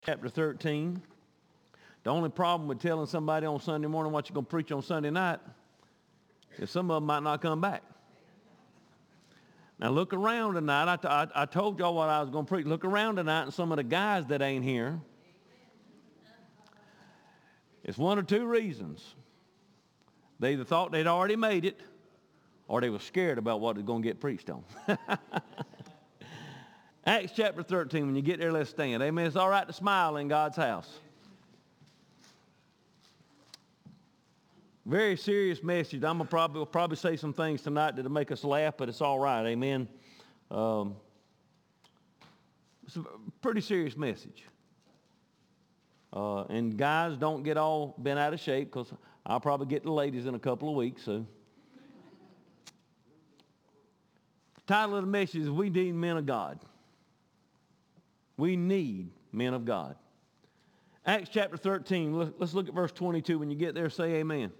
Chapter 13. The only problem with telling somebody on Sunday morning what you're going to preach on Sunday night is some of them might not come back. Now look around tonight. I told y'all what I was going to preach. Look around tonight and some of the guys that ain't here. It's one or two reasons. They either thought they'd already made it or they were scared about what was going to get preached on. Acts chapter 13, when you get there, let's stand. Amen. It's all right to smile in God's house. Very serious message. I'm going to probably say some things tonight that'll make us laugh, but it's all right. Amen. It's a pretty serious message. And guys, don't get all bent out of shape, because I'll probably get the ladies in a couple of weeks. So, the title of the message is We Need Men of God. We need men of God. Acts chapter 13, let's look at verse 22. When you get there, say amen.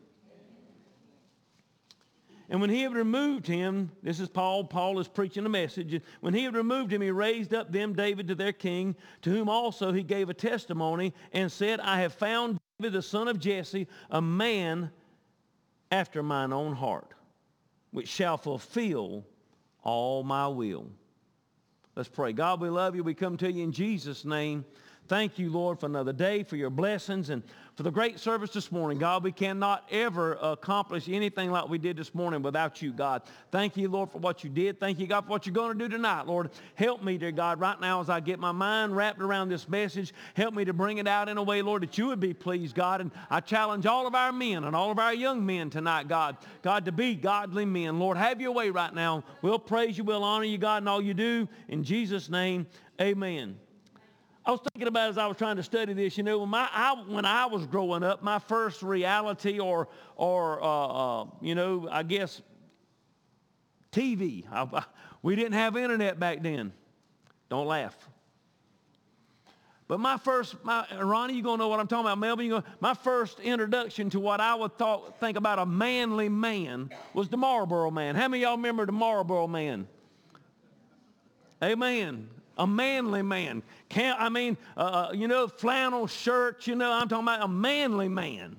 And when he had removed him, this is Paul is preaching a message. When he had removed him, he raised up them David to their king, to whom also he gave a testimony, and said, I have found David the son of Jesse, a man after mine own heart, which shall fulfill all my will. Let's pray. God, we love you. We come to you in Jesus' name. Thank you, Lord, for another day, for your blessings, and for the great service this morning. God, we cannot ever accomplish anything like we did this morning without you, God. Thank you, Lord, for what you did. Thank you, God, for what you're going to do tonight, Lord. Help me, dear God, right now as I get my mind wrapped around this message. Help me to bring it out in a way, Lord, that you would be pleased, God. And I challenge all of our men and all of our young men tonight, God, to be godly men. Lord, have your way right now. We'll praise you, we'll honor you, God, in all you do. In Jesus' name, amen. I was thinking about as I was trying to study this, you know, when I was growing up, my first reality or you know, I guess TV. We didn't have internet back then. Don't laugh. But Ronnie, you're going to know what I'm talking about. Melvin, my first introduction to what I would think about a manly man was the Marlboro Man. How many of y'all remember the Marlboro Man? Amen. A manly man. You know, flannel shirts, you know, I'm talking about a manly man.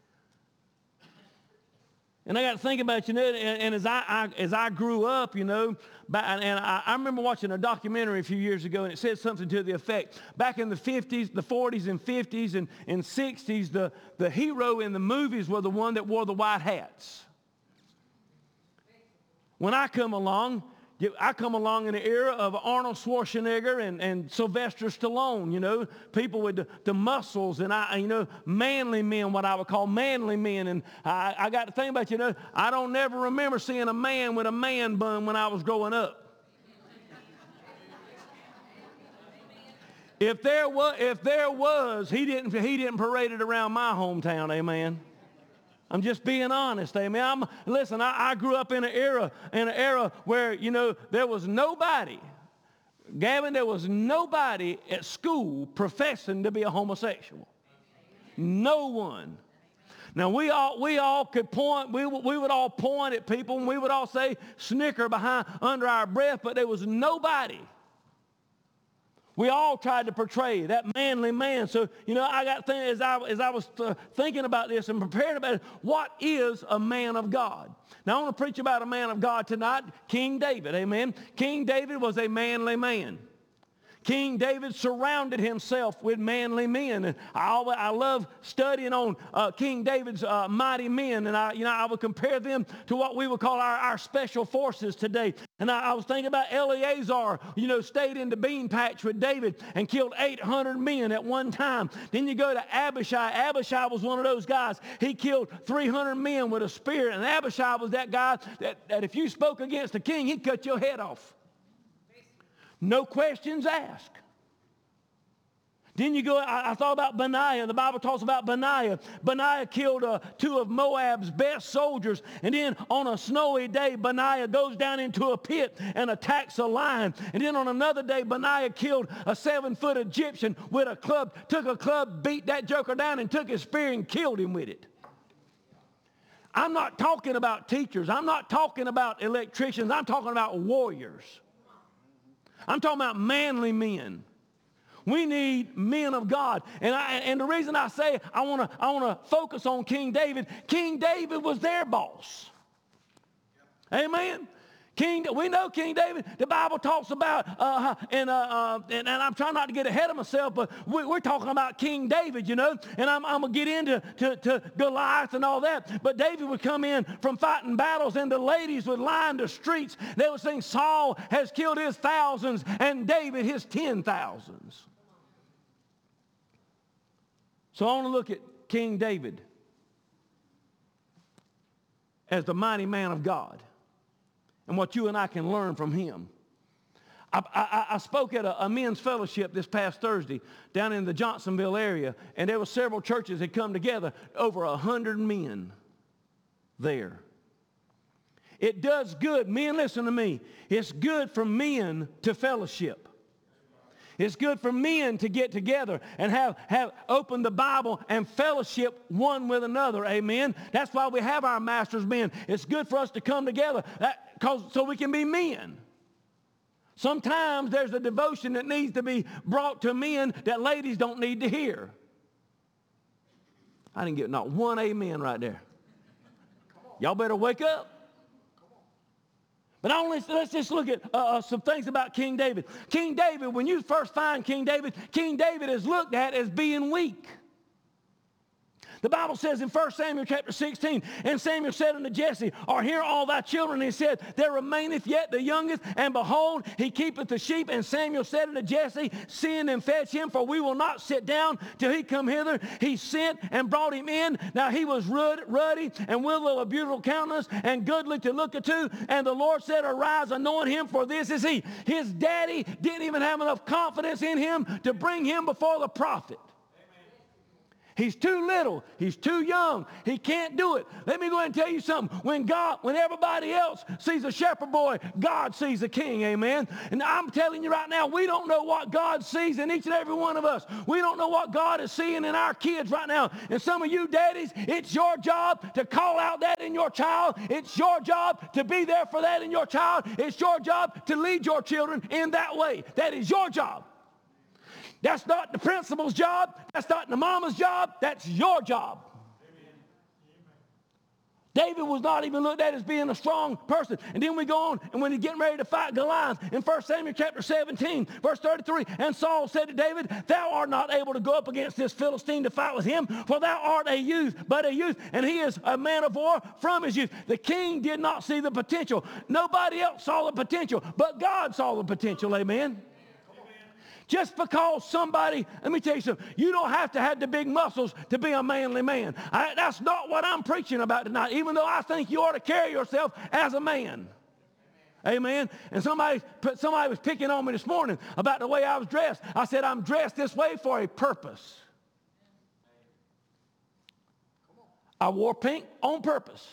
And I got to think about, you know, and as I grew up, you know, I remember watching a documentary a few years ago, and it said something to the effect, back in the 50s, the 40s and 50s and 60s, the hero in the movies were the one that wore the white hats. When I come along in the era of Arnold Schwarzenegger and Sylvester Stallone, you know, people with the muscles and, you know, manly men, what I would call manly men. And I got to think about, you know, I don't never remember seeing a man with a man bun when I was growing up. If there was, he didn't parade it around my hometown, amen. I'm just being honest, amen. Listen, I grew up in an era where, you know, there was nobody, Gavin, there was nobody at school professing to be a homosexual. No one. Now, we all could point, we would all point at people, and we would all say, snicker under our breath, but there was nobody. We all tried to portray that manly man. So, you know, I got things as I was thinking about this and preparing about it. What is a man of God? Now, I want to preach about a man of God tonight, King David. Amen. King David was a manly man. King David surrounded himself with manly men. And I love studying on King David's mighty men. And I would compare them to what we would call our special forces today. And I was thinking about Eleazar, you know, stayed in the bean patch with David and killed 800 men at one time. Then you go to Abishai. Abishai was one of those guys. He killed 300 men with a spear. And Abishai was that guy that if you spoke against the king, he'd cut your head off. No questions asked. Then you go, I thought about Benaiah. The Bible talks about Benaiah. Benaiah killed two of Moab's best soldiers. And then on a snowy day, Benaiah goes down into a pit and attacks a lion. And then on another day, Benaiah killed a 7-foot Egyptian with a club, took a club, beat that joker down, and took his spear and killed him with it. I'm not talking about teachers. I'm not talking about electricians. I'm talking about warriors. I'm talking about manly men. We need men of God. And the reason I say I want to focus on King David was their boss. Amen. We know King David. The Bible talks about, and I'm trying not to get ahead of myself, but we're talking about King David, and I'm going to get into to Goliath and all that. But David would come in from fighting battles, and the ladies would line the streets. They would sing, Saul has killed his thousands, and David his 10,000s. So I want to look at King David as the mighty man of God, and what you and I can learn from him. I spoke at a men's fellowship this past Thursday down in the Johnsonville area, and there were several churches that come together, over 100 men there. It does good. Men, listen to me. It's good for men to fellowship. It's good for men to get together and have open the Bible and fellowship one with another. Amen. That's why we have our masters men. It's good for us to come together so we can be men. Sometimes there's a devotion that needs to be brought to men that ladies don't need to hear. I didn't get not one amen right there. Y'all better wake up. But let's just look at some things about King David. King David, when you first find King David is looked at as being weak. The Bible says in 1 Samuel chapter 16, and Samuel said unto Jesse, Are here all thy children? And he said, There remaineth yet the youngest, and behold, he keepeth the sheep. And Samuel said unto Jesse, Send and fetch him, for we will not sit down till he come hither. He sent and brought him in. Now he was ruddy and with a beautiful countenance and goodly to look unto. And the Lord said, Arise, anoint him, for this is he. His daddy didn't even have enough confidence in him to bring him before the prophet. He's too little. He's too young. He can't do it. Let me go ahead and tell you something. When everybody else sees a shepherd boy, God sees a king, amen? And I'm telling you right now, we don't know what God sees in each and every one of us. We don't know what God is seeing in our kids right now. And some of you daddies, it's your job to call out that in your child. It's your job to be there for that in your child. It's your job to lead your children in that way. That is your job. That's not the principal's job. That's not the mama's job. That's your job. Amen. David was not even looked at as being a strong person. And then we go on, and when he's getting ready to fight Goliath, in 1 Samuel chapter 17, verse 33, and Saul said to David, Thou art not able to go up against this Philistine to fight with him, for thou art a youth, and he is a man of war from his youth. The king did not see the potential. Nobody else saw the potential, but God saw the potential, amen? Just because somebody, let me tell you something, you don't have to have the big muscles to be a manly man. That's not what I'm preaching about tonight, even though I think you ought to carry yourself as a man. Amen. And somebody was picking on me this morning about the way I was dressed. I said, I'm dressed this way for a purpose. I wore pink on purpose.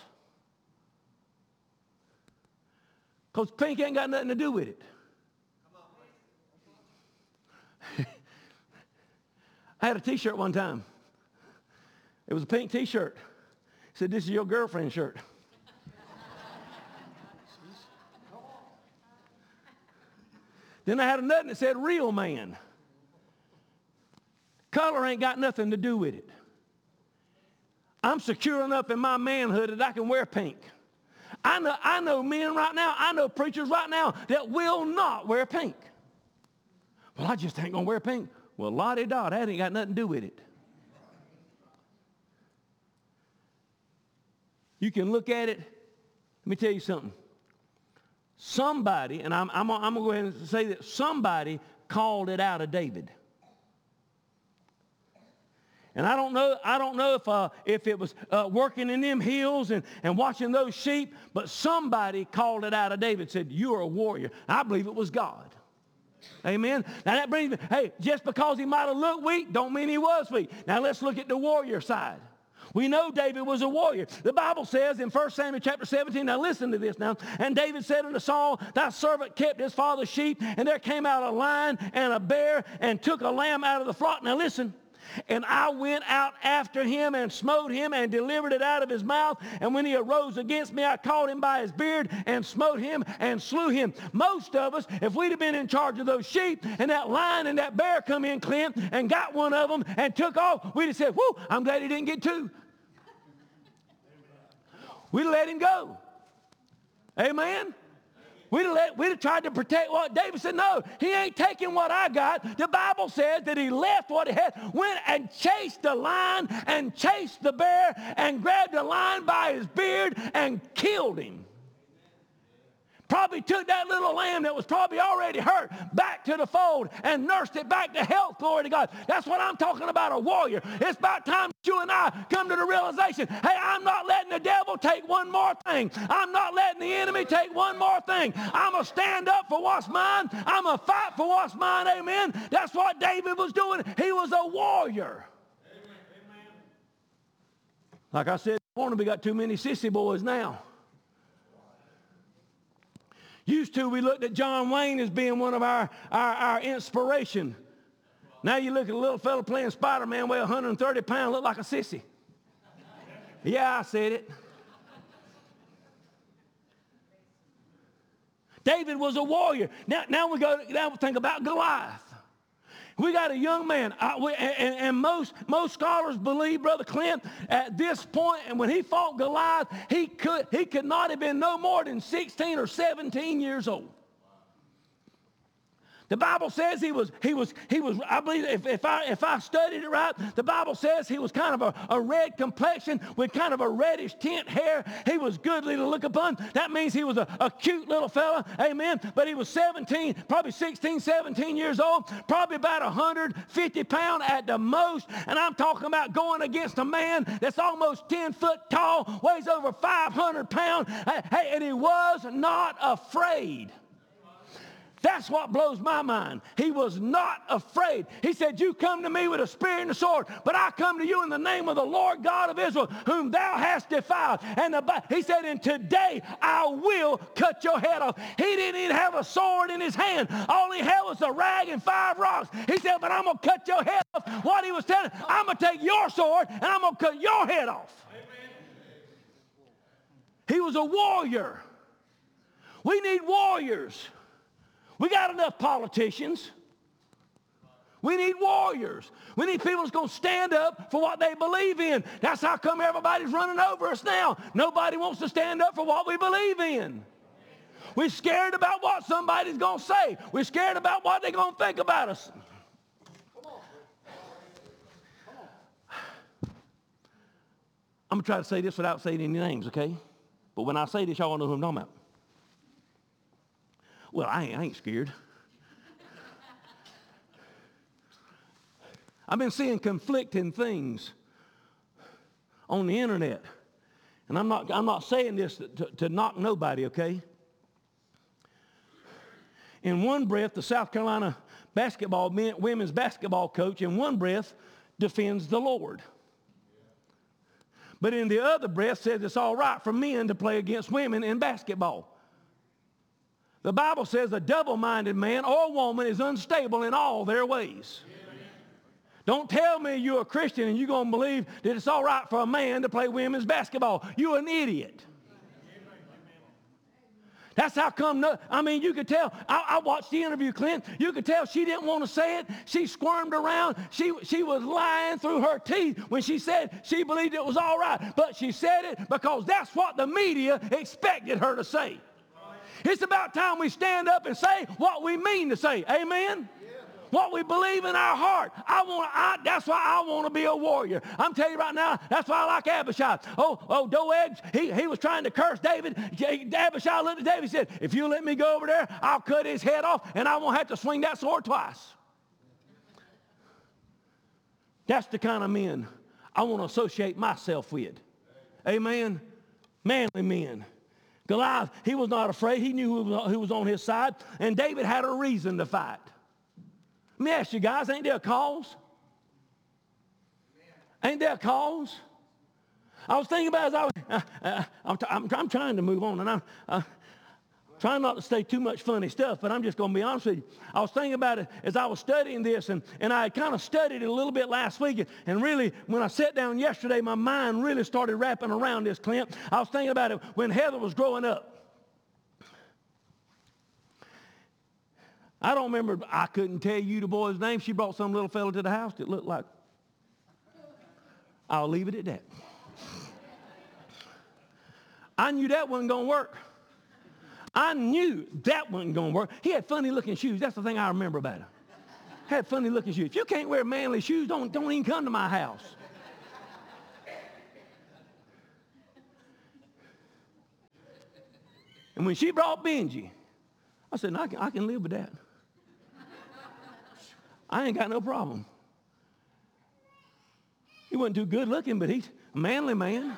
Because pink ain't got nothing to do with it. I had a t-shirt one time. It was a pink t-shirt. It said, This is your girlfriend's shirt. Then I had another that said, Real man. Color ain't got nothing to do with it. I'm secure enough in my manhood that I can wear pink. I know men right now, I know preachers right now that will not wear pink. Well, I just ain't going to wear pink. Well, la-di-da, that ain't got nothing to do with it. You can look at it. Let me tell you something. Somebody, and I'm going to go ahead and say that somebody called it out of David. And I don't know if it was working in them hills and watching those sheep, but somebody called it out of David, said, You're a warrior. I believe it was God. Amen. Now that brings me, hey, just because he might have looked weak, don't mean he was weak. Now let's look at the warrior side. We know David was a warrior. The Bible says in 1 Samuel chapter 17, now listen to this now. And David said unto Saul, Thy servant kept his father's sheep, and there came out a lion and a bear and took a lamb out of the flock. Now listen. And I went out after him and smote him and delivered it out of his mouth. And when he arose against me, I caught him by his beard and smote him and slew him. Most of us, if we'd have been in charge of those sheep and that lion and that bear come in, Clint, and got one of them and took off, we'd have said, whoo, I'm glad he didn't get two. We'd have let him go. Amen? We'd have tried to protect what David said. No, he ain't taking what I got. The Bible says that he left what he had, went and chased the lion and chased the bear and grabbed the lion by his beard and killed him. Probably took that little lamb that was probably already hurt back to the fold and nursed it back to health, glory to God. That's what I'm talking about, a warrior. It's about time you and I come to the realization, hey, I'm not letting the devil take one more thing. I'm not letting the enemy take one more thing. I'm going to stand up for what's mine. I'm going to fight for what's mine, amen. That's what David was doing. He was a warrior. Amen. Like I said, we got too many sissy boys now. Used to, we looked at John Wayne as being one of our inspiration. Now you look at a little fella playing Spider-Man, weigh 130 pounds, look like a sissy. Yeah, I said it. David was a warrior. Now we think about Goliath. We got a young man, and most scholars believe, Brother Clint, at this point, and when he fought Goliath, he could not have been no more than 16 or 17 years old. The Bible says he was. I believe if I studied it right, the Bible says he was kind of a red complexion with kind of a reddish tint hair. He was goodly to look upon. That means he was a cute little fella, amen. But he was 17, probably 16, 17 years old, probably about 150 pounds at the most. And I'm talking about going against a man that's almost 10 foot tall, weighs over 500 pounds. Hey, and he was not afraid. That's what blows my mind. He was not afraid. He said, you come to me with a spear and a sword, but I come to you in the name of the Lord God of Israel, whom thou hast defiled. And he said, and today I will cut your head off. He didn't even have a sword in his hand. All he had was a rag and 5 rocks. He said, but I'm going to cut your head off. What he was telling, I'm going to take your sword and I'm going to cut your head off. Amen. He was a warrior. We need warriors. We got enough politicians. We need warriors. We need people that's going to stand up for what they believe in. That's how come everybody's running over us now. Nobody wants to stand up for what we believe in. We're scared about what somebody's going to say. We're scared about what they're going to think about us. I'm going to try to say this without saying any names, okay? But when I say this, y'all know who I'm talking about. Well, I ain't scared. I've been seeing conflicting things on the internet. And I'm not saying this to knock nobody, okay? In one breath, the South Carolina women's basketball coach, in one breath, defends the Lord. But in the other breath says it's all right for men to play against women in basketball. The Bible says a double-minded man or woman is unstable in all their ways. Amen. Don't tell me you're a Christian and you're going to believe that it's all right for a man to play women's basketball. You're an idiot. Amen. That's how come, you could tell. I watched the interview, Clint. You could tell she didn't want to say it. She squirmed around. She was lying through her teeth when she said she believed it was all right. But she said it because that's what the media expected her to say. It's about time we stand up and say what we mean to say. Amen? Yeah. What we believe in our heart. That's why I want to be a warrior. I'm telling you right now, that's why I like Abishai. Doeg, he was trying to curse David. Abishai looked at David and said, if you let me go over there, I'll cut his head off and I won't have to swing that sword twice. That's the kind of men I want to associate myself with. Amen? Manly men. Goliath, he was not afraid. He knew who was on his side. And David had a reason to fight. Let me ask you guys, ain't there a cause? Ain't there a cause? I was thinking about it as I'm trying to move on, and I'm trying not to say too much funny stuff, but I'm just going to be honest with you. I was thinking about it as I was studying this, and I had kind of studied it a little bit last week. And really, when I sat down yesterday, my mind really started wrapping around this, Clint. I was thinking about it when Heather was growing up. I don't remember, I couldn't tell you the boy's name. She brought some little fella to the house that looked like, I'll leave it at that. I knew that wasn't going to work. I knew that wasn't going to work. He had funny looking shoes. That's the thing I remember about him. Had funny looking shoes. If you can't wear manly shoes, don't even come to my house. And when she brought Benji, I said, no, I can live with that. I ain't got no problem. He wasn't too good looking, but he's a manly man.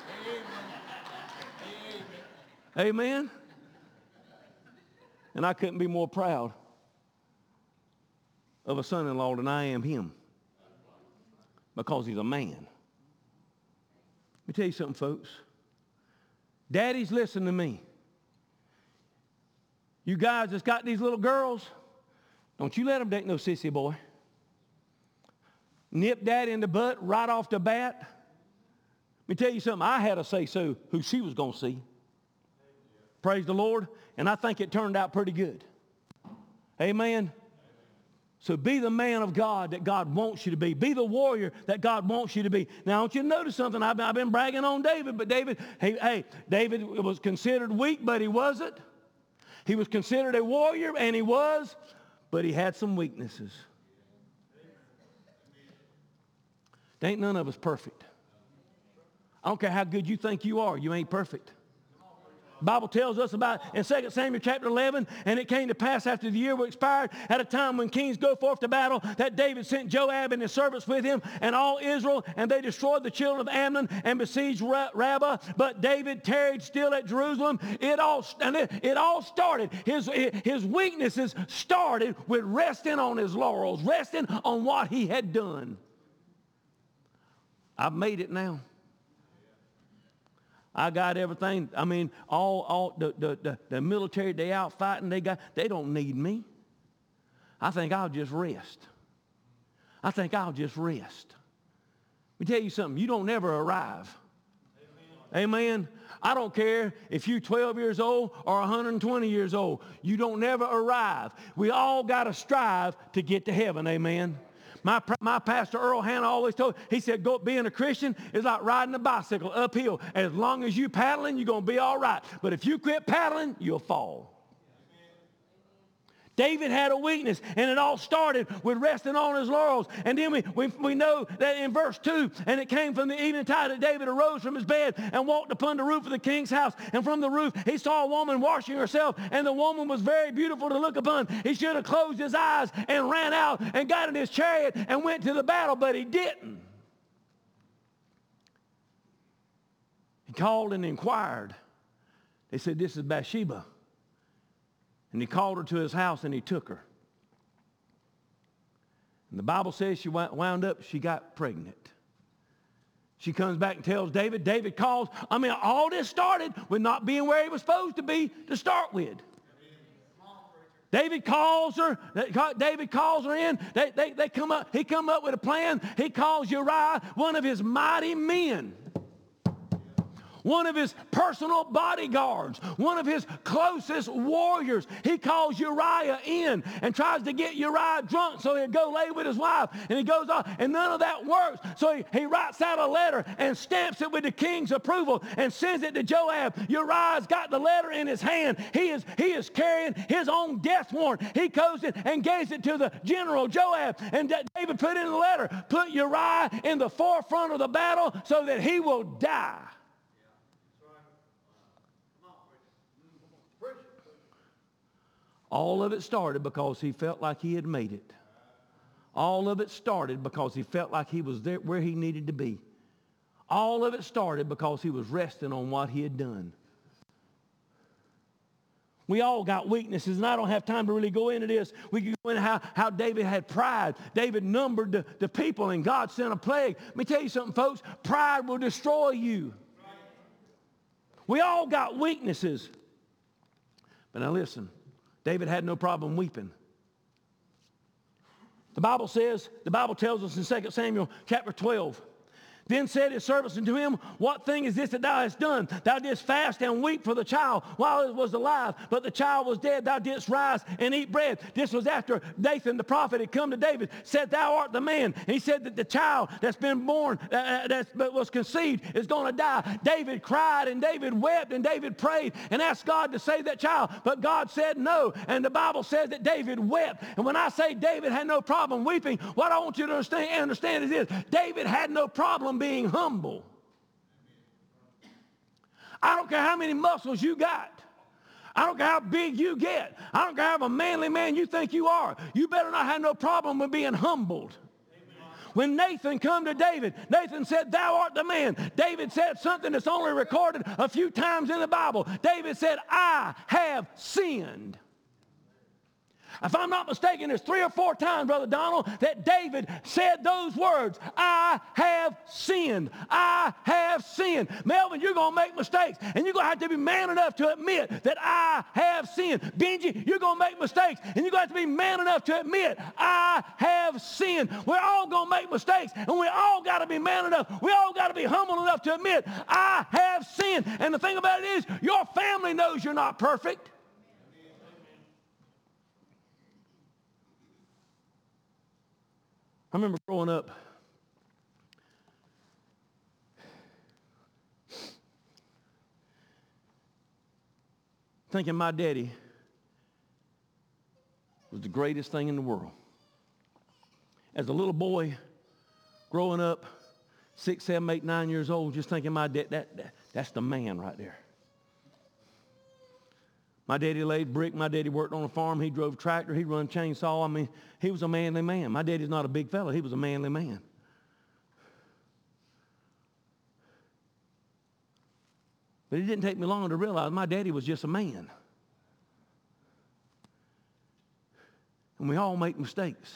Amen. And I couldn't be more proud of a son-in-law than I am him, because he's a man. Let me tell you something, folks. Daddies, listen to me. You guys that's got these little girls, don't you let them date no sissy boy. Nip that in the butt right off the bat. Let me tell you something. I had a say-so who she was going to see. Praise the Lord. And I think it turned out pretty good. Amen. So be the man of God that God wants you to be. Be the warrior that God wants you to be. Now, I want you to notice something. I've been bragging on David, but David was considered weak, but he wasn't. He was considered a warrior, and he was, but he had some weaknesses. There ain't none of us perfect. I don't care how good you think you are, you ain't perfect. The Bible tells us about in 2 Samuel chapter 11, and it came to pass after the year was expired, at a time when kings go forth to battle, that David sent Joab and his servants with him and all Israel, and they destroyed the children of Ammon and besieged Rabbah. But David tarried still at Jerusalem. It all started. His weaknesses started with resting on his laurels, resting on what he had done. I've made it now. I got everything. I mean, all the military, they out fighting, they don't need me. I think I'll just rest. Let me tell you something. You don't never arrive. Amen. I don't care if you're 12 years old or 120 years old. You don't never arrive. We all got to strive to get to heaven. Amen. My pastor Earl Hanna always told me, he said, being a Christian is like riding a bicycle uphill. As long as you paddling, you're going to be all right. But if you quit paddling, you'll fall. David had a weakness, and it all started with resting on his laurels. And then we know that in verse 2, and it came from the evening tide that David arose from his bed and walked upon the roof of the king's house. And from the roof he saw a woman washing herself, and the woman was very beautiful to look upon. He should have closed his eyes and ran out and got in his chariot and went to the battle, but he didn't. He called and inquired. They said, this is Bathsheba. And he called her to his house, and he took her. And the Bible says she wound up, she got pregnant. She comes back and tells David. David calls. I mean, all this started with not being where he was supposed to be to start with. David calls her in. They come up. He come up with a plan. He calls Uriah, one of his mighty men, one of his personal bodyguards, one of his closest warriors. He calls Uriah in and tries to get Uriah drunk so he'll go lay with his wife. And he goes on, and none of that works. So he writes out a letter and stamps it with the king's approval and sends it to Joab. Uriah's got the letter in his hand. He is carrying his own death warrant. He goes in and gives it to the general Joab. And David put in the letter, put Uriah in the forefront of the battle so that he will die. All of it started because he felt like he had made it. All of it started because he felt like he was there where he needed to be. All of it started because he was resting on what he had done. We all got weaknesses, and I don't have time to really go into this. We can go into how David had pride. David numbered the people, and God sent a plague. Let me tell you something, folks. Pride will destroy you. We all got weaknesses. But now listen, David had no problem weeping. The Bible tells us in 2 Samuel chapter 12, then said his servants unto him, what thing is this that thou hast done? Thou didst fast and weep for the child while it was alive, but the child was dead. Thou didst rise and eat bread. This was after Nathan the prophet had come to David, said, thou art the man. And he said that the child that's been born, that was conceived, is going to die. David cried and David wept and David prayed and asked God to save that child. But God said no. And the Bible says that David wept. And when I say David had no problem weeping, what I want you to understand is this. David had no problem being humble. I don't care how many muscles you got. I don't care how big you get. I don't care how a manly man you think you are. You better not have no problem with being humbled. When Nathan come to David, Nathan said, thou art the man. David said something that's only recorded a few times in the Bible. David said, I have sinned. If I'm not mistaken, there's 3 or 4 times, Brother Donald, that David said those words, I have sinned. I have sinned. Melvin, you're going to make mistakes, and you're going to have to be man enough to admit that I have sinned. Benji, you're going to make mistakes, and you're going to have to be man enough to admit, I have sinned. We're all going to make mistakes, and we all got to be man enough. We all got to be humble enough to admit, I have sinned. And the thing about it is, your family knows you're not perfect. I remember growing up, thinking my daddy was the greatest thing in the world. As a little boy, growing up, 6, 7, 8, 9 years old, just thinking my dad, that's the man right there. My daddy laid brick. My daddy worked on a farm. He drove a tractor. He run chainsaw. I mean, he was a manly man. My daddy's not a big fella. He was a manly man. But it didn't take me long to realize my daddy was just a man. And we all make mistakes.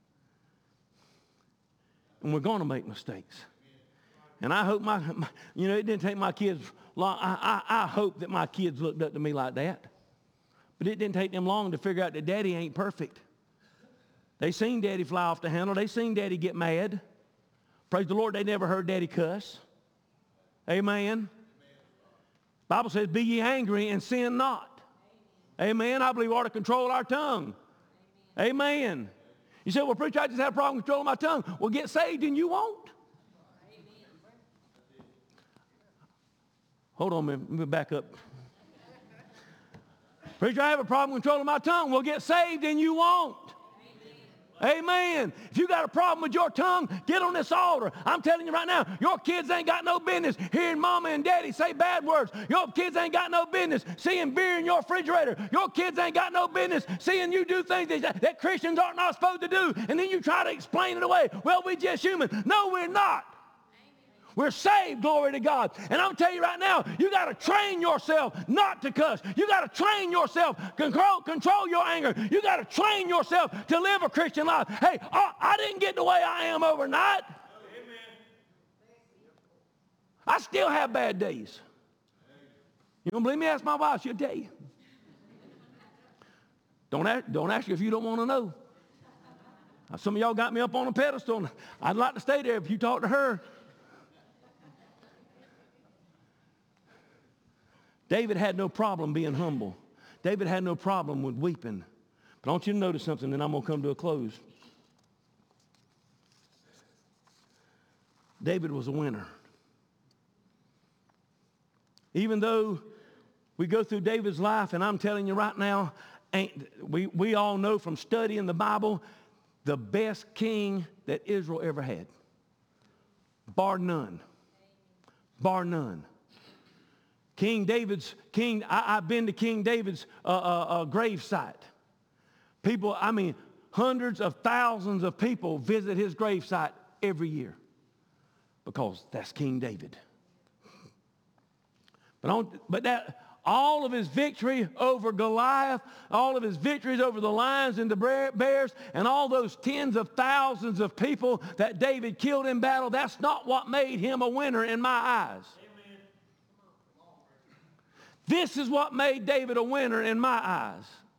And we're going to make mistakes. And I hope it didn't take my kids long. I hope that my kids looked up to me like that. But it didn't take them long to figure out that Daddy ain't perfect. They seen Daddy fly off the handle. They seen Daddy get mad. Praise the Lord, they never heard Daddy cuss. Amen. Bible says, be ye angry and sin not. Amen. I believe we ought to control our tongue. Amen. You say, well, preacher, I just have a problem controlling my tongue. Well, get saved and you won't. Hold on a minute. Let me back up. Preacher, I have a problem controlling my tongue. Well, get saved and you won't. Amen. If you got a problem with your tongue, get on this altar. I'm telling you right now, your kids ain't got no business hearing mama and daddy say bad words. Your kids ain't got no business seeing beer in your refrigerator. Your kids ain't got no business seeing you do things that Christians are not supposed to do. And then you try to explain it away. Well, we're just human. No, we're not. We're saved, glory to God. And I'm telling you right now, you got to train yourself not to cuss. You got to train yourself, control your anger. You got to train yourself to live a Christian life. Hey, I didn't get the way I am overnight. Amen. I still have bad days. You don't believe me? Ask my wife. She'll tell you. Don't ask her if you don't want to know. Some of y'all got me up on a pedestal. I'd like to stay there if you talk to her. David had no problem being humble. David had no problem with weeping. But I want you to notice something, and I'm going to come to a close. David was a winner. Even though we go through David's life, and I'm telling you right now, we all know from studying the Bible, the best king that Israel ever had. Bar none. Bar none. I've been to King David's grave site. People, hundreds of thousands of people visit his grave site every year because that's King David. But all of his victory over Goliath, all of his victories over the lions and the bears, and all those tens of thousands of people that David killed in battle, that's not what made him a winner in my eyes. This is what made David a winner in my eyes.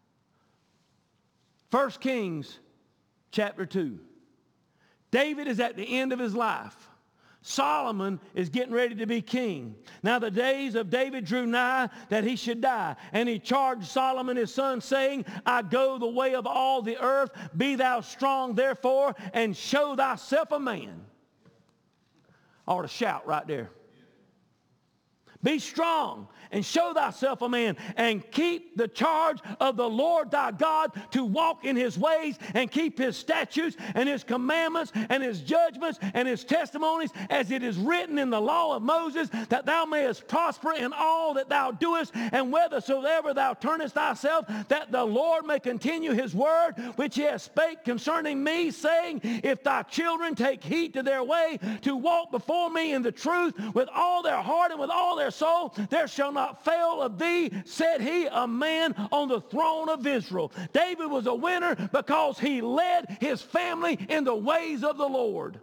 1 Kings chapter 2. David is at the end of his life. Solomon is getting ready to be king. Now the days of David drew nigh that he should die. And he charged Solomon his son, saying, I go the way of all the earth. Be thou strong therefore, and show thyself a man. I ought to shout right there. Be strong and show thyself a man, and keep the charge of the Lord thy God, to walk in his ways and keep his statutes and his commandments and his judgments and his testimonies, as it is written in the law of Moses, that thou mayest prosper in all that thou doest, and whithersoever thou turnest thyself, that the Lord may continue his word which he has spake concerning me, saying, if thy children take heed to their way, to walk before me in the truth with all their heart and with all their soul, there shall not fail of thee, said he, a man on the throne of Israel. David was a winner because he led his family in the ways of the Lord.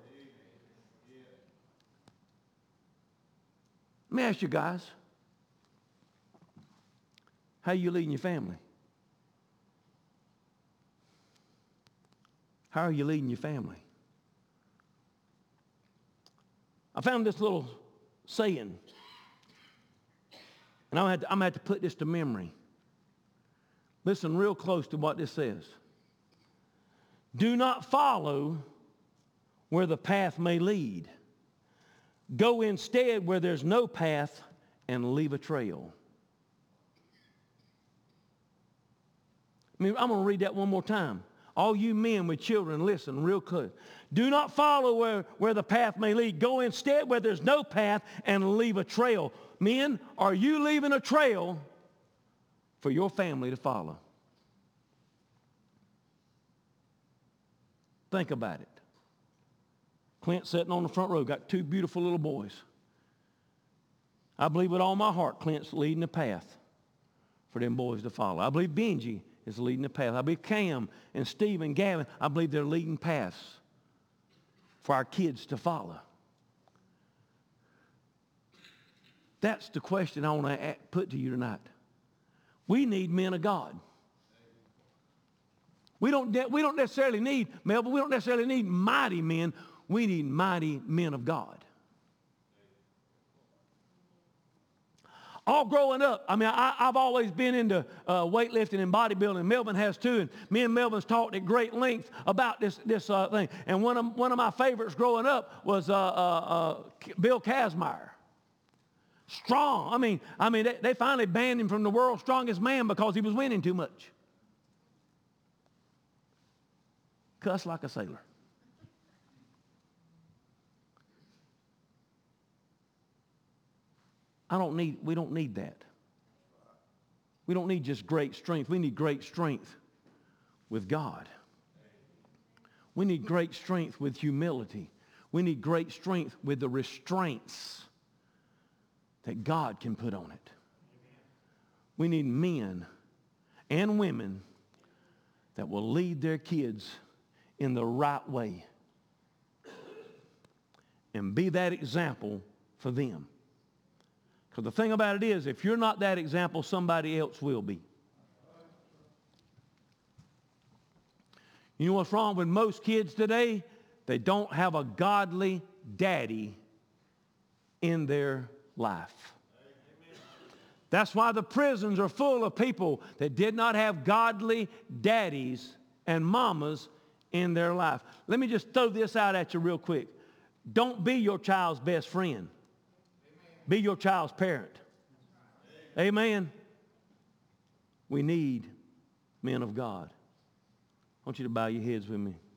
Let me ask you guys, how are you leading your family? How are you leading your family? I found this little saying, and I'm going to have to put this to memory. Listen real close to what this says. Do not follow where the path may lead. Go instead where there's no path and leave a trail. I'm going to read that one more time. All you men with children, listen real close. Do not follow where the path may lead. Go instead where there's no path and leave a trail. Men, are you leaving a trail for your family to follow? Think about it. Clint's sitting on the front row, got two beautiful little boys. I believe with all my heart Clint's leading the path for them boys to follow. I believe Benji is leading the path. I believe Cam and Steve and Gavin, I believe they're leading paths for our kids to follow. That's the question I want to put to you tonight. We need men of God. We don't necessarily need, Melvin, we don't necessarily need mighty men. We need mighty men of God. All growing up, I've always been into weightlifting and bodybuilding. Melvin has too, and me and Melvin's talked at great length about this thing. And one of my favorites growing up was Bill Kazmaier. Strong. They finally banned him from the world's strongest man because he was winning too much. Cuss like a sailor. We don't need that. We don't need just great strength. We need great strength with God. We need great strength with humility. We need great strength with the restraints that God can put on it. We need men and women that will lead their kids in the right way and be that example for them. Because the thing about it is, if you're not that example, somebody else will be. You know what's wrong with most kids today? They don't have a godly daddy in their life. That's why the prisons are full of people that did not have godly daddies and mamas in their life. Let me just throw this out at you real quick. Don't be your child's best friend. Be your child's parent. Amen. We need men of God. I want you to bow your heads with me.